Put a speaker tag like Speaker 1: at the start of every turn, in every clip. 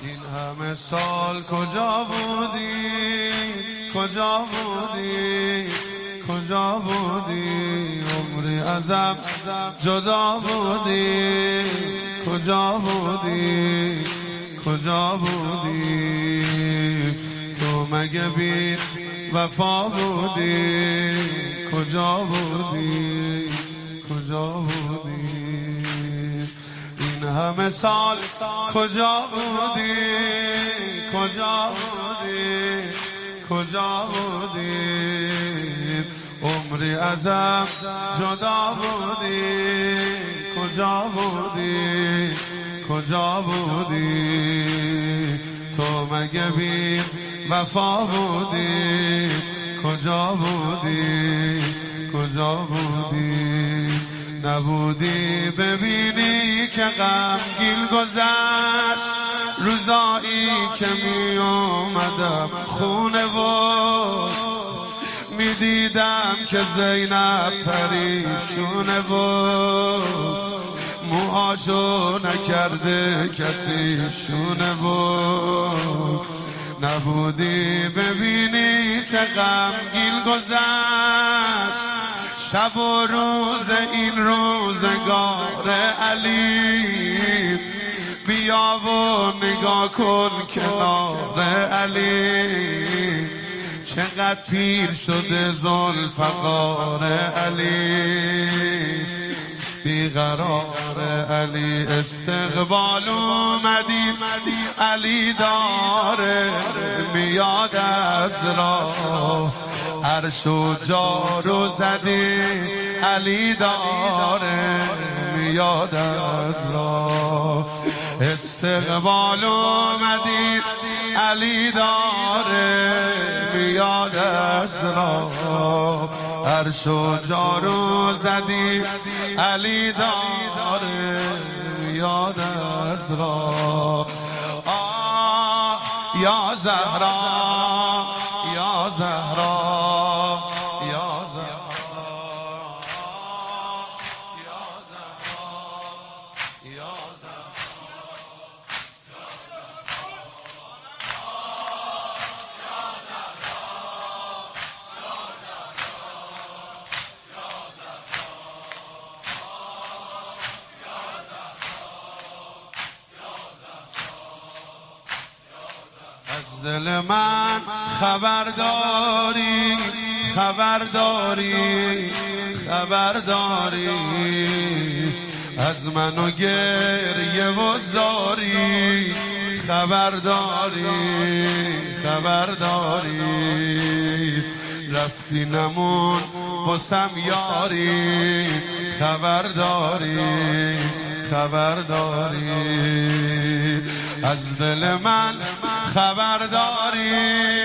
Speaker 1: این همه سال کجا بودی، کجا بودی، کجا بودی؟ عمری ازم جدا بودی، کجا بودی، کجا بودی؟ تو مگه بی وفا بودی، کجا بودی، کجا بودی؟ این همه سال کجا بودی، کجا بودی، کجا بودی؟ عمری ازم جدا بودی، کجا بودی، کجا بودی؟ تو مگه بی وفا بودی، کجا بودی، کجا بودی؟ نبودی ببینی که غمگین گذشت روزایی که می اومدم خونه و می دیدم که زینب پریشونه و موهاشو نکرده کسی شونه و نبودی ببینی چه غمگین گذشت شب و روز این روزگار علی. بیا و نگاه کن کنار علی، چقدر پیر شده ذوالفقار علی. بیقرار علی استقبال اومدیم، علی داره میاد از راه، عرش و جارو زدی، علی داره میاد از راه. استقبال اومدی، علی داره میاد از راه، عرش و جارو زدی، علی داره میاد از راه. آه یا زهرا، یا زهرا، یا زهرا، یا زهرا، یا زهرا. از دل من خبرداری، خبرداری، خبرداری، از من و گریه و زاری، خبرداری، خبرداری. رفتی نمون بسم یاری، خبرداری، خبرداری. از دل من خبرداری،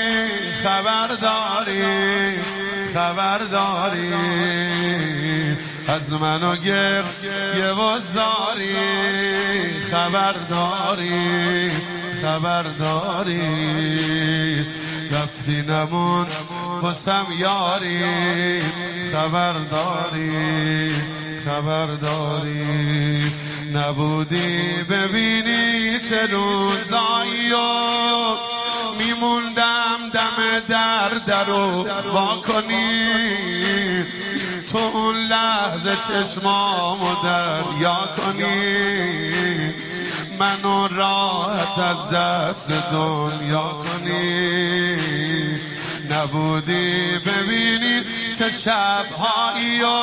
Speaker 1: خبرداری، خبرداری، از من و گریه و زاری، خبرداری، خبرداری. رفتی نمون بسم یاری، خبرداری، خبرداری. نبودی ببینی چه روزایی و میموندم دم در رو وا کنی، تو اون لحظه چشمامو دریا کنی، منو راحت از دست دنیا کنی. نبودی ببینی چه شبهایی و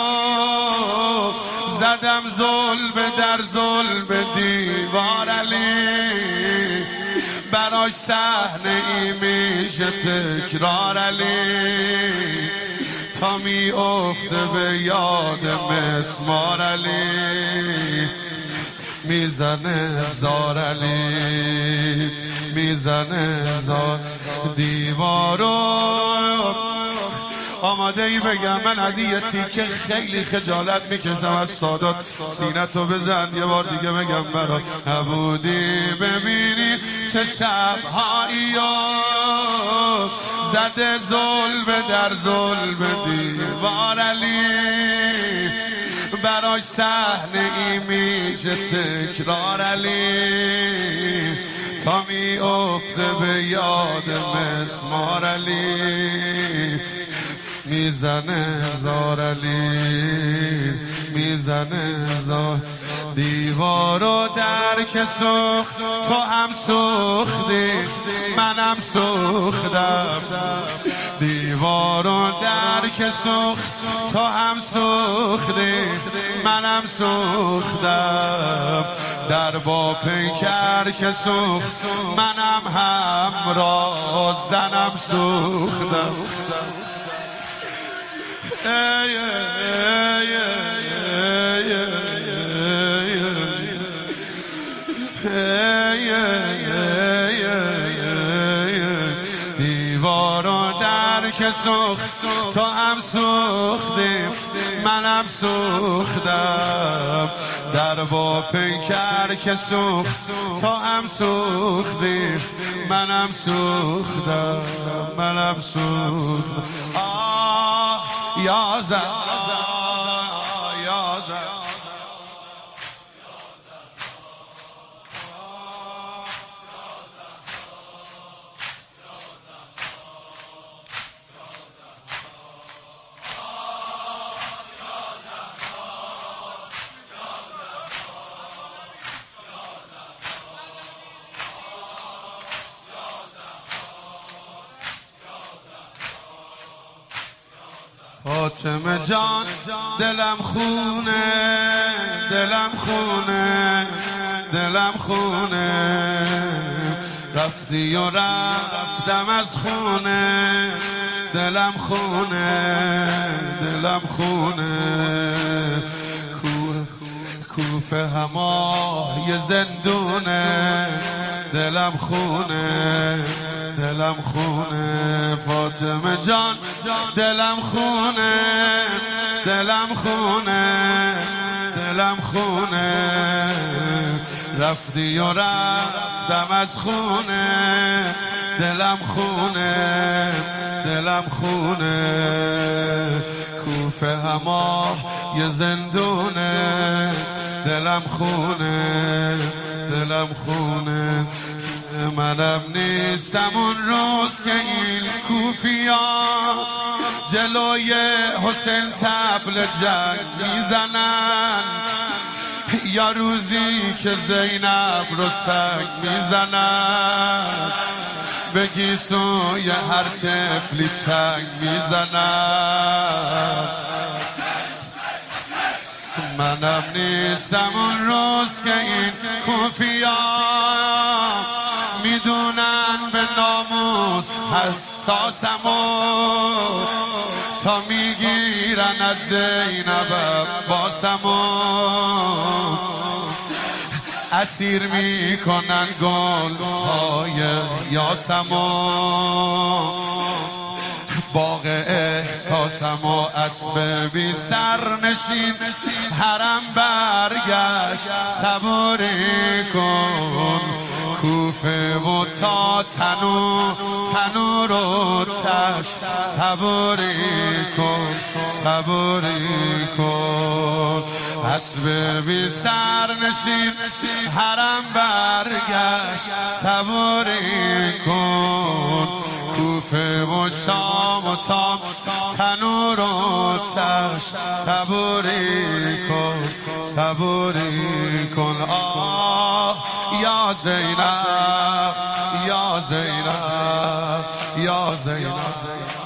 Speaker 1: زدم ظلم در ظلم دیوار علی، براش صحنه ای میشه تکرار علی، تا می افته به یاد مسمار علی. میزنه زار علی، میزنه زار دیوارو. آماده ای بگم من از این تیکه خیلی خجالت میکشم از سادات، سینتو بزن یه بار دیگه بگم برات. نبودی ببینی چه شبهایی زده ظلم در ظلم دیوار علی، براش صحنه ای میشه تکرار علی، تا می افته به یاد مسمار علی میزنه زار علی میزنه زار دیوارو در که سوخت تو هم سوختی منم سوختم دیوارو در که سوخت تو هم سوختی منم سوختم در با پیکر که سوخت منم همراه زنم سوختم دیوارو در که سوخت تو هم سوختی منم سوختم در با پیکر که سوخت تو هم سوختی منم سوختم منم سوختم یا زن یا زن فاطمه جان دلم خونه دلم خونه دلم خونه رفتی و رفتم از خونه دلم خونه دلم خونه کوفه همای زندونه دلم خونه دلم خونه فاطمه جان دلم خونه دلم خونه دلم خونه رفتی و رفتم از خونه دلم خونه دلم خونه کوفه هما یه زندونه دلم خونه دلم خونه منم نیستم اون روز که این کوفیان جلوی حسین طبل جنگ میزنن یا روزی که زینب رو سنگ میزنن به گیسوی هر طفلی چنگ میزنن منم نیستم اون روز که این کوفیان میدونن به ناموس حساسمو تا میگیرن از زینب باسمو اسیر میکنن گلهای یاسمو باغ احساسم و اسب بی سرنشین حرم برگشت صبوری کن کوفه و تا تنور و تش صبوری کن صبوری کن اسب بی سرنشین حرم برگشت صبوری کن کوفه و شام و تام تنور و تش صبوری کن صبوری کن آه یا زینب یا زینب یا زینب